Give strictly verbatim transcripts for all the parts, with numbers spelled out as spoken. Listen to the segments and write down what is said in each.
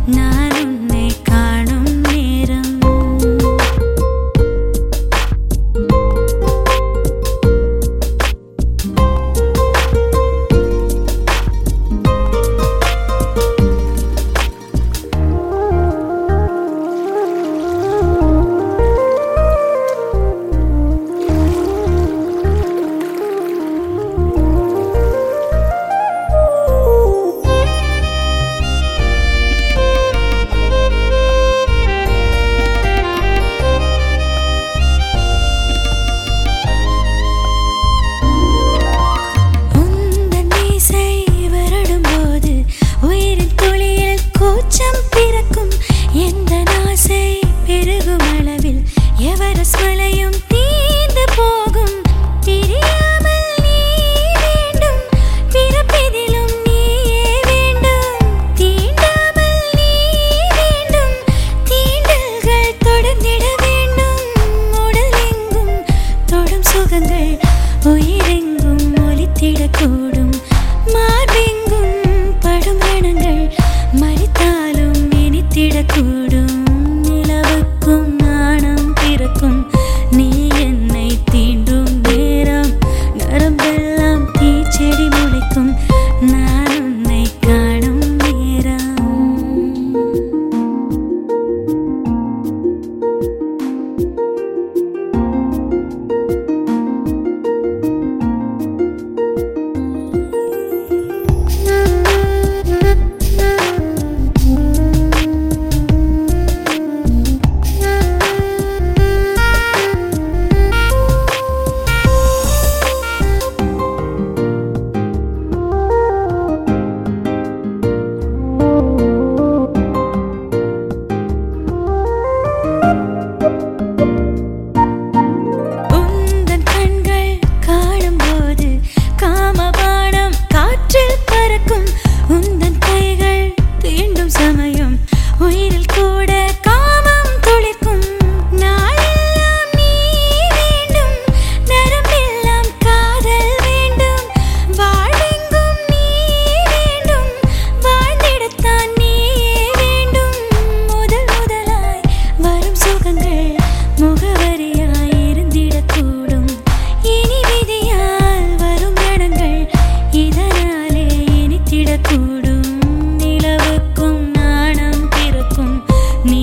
நான் உன்னை காணும் நேரம். மலையும் தீர்ந்து போகும் பிரியாமல் நீ வேண்டும் பிறப்பதிலும் நீயே வேண்டும் தீண்டாமல் நீ வேண்டும் தீண்டல்கள் தொடர்ந்திட வேண்டும் உடல் எங்கும் தொடும் சுகங்கள் உயிரெங்கும் ஒலித்திடக்கூடும் மார்பெங்கும் படும் ரணங்கள் மறித்தாலும் இனித்திடக்கூடும் நிலவுக்கும் நாணம் பிறக்கும் நீ என்னை தீண்டும் நேரம் நரம்பெல்லாம் தீச்செடி முளைக்கும் நான் உன்னை காணும் நேரம்.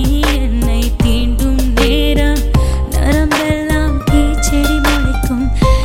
செடி முளைக்கும்